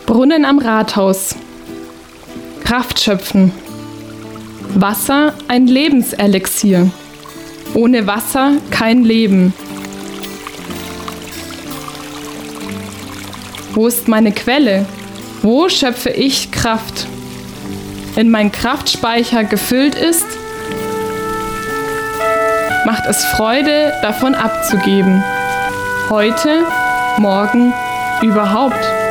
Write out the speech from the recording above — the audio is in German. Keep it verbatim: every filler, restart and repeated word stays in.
Brunnen am Rathaus. Kraft schöpfen. Wasser ein Lebenselixier. Ohne Wasser kein Leben. Wo ist meine Quelle? Wo schöpfe ich Kraft? Wenn mein Kraftspeicher gefüllt ist, macht es Freude, davon abzugeben. Heute, morgen, überhaupt.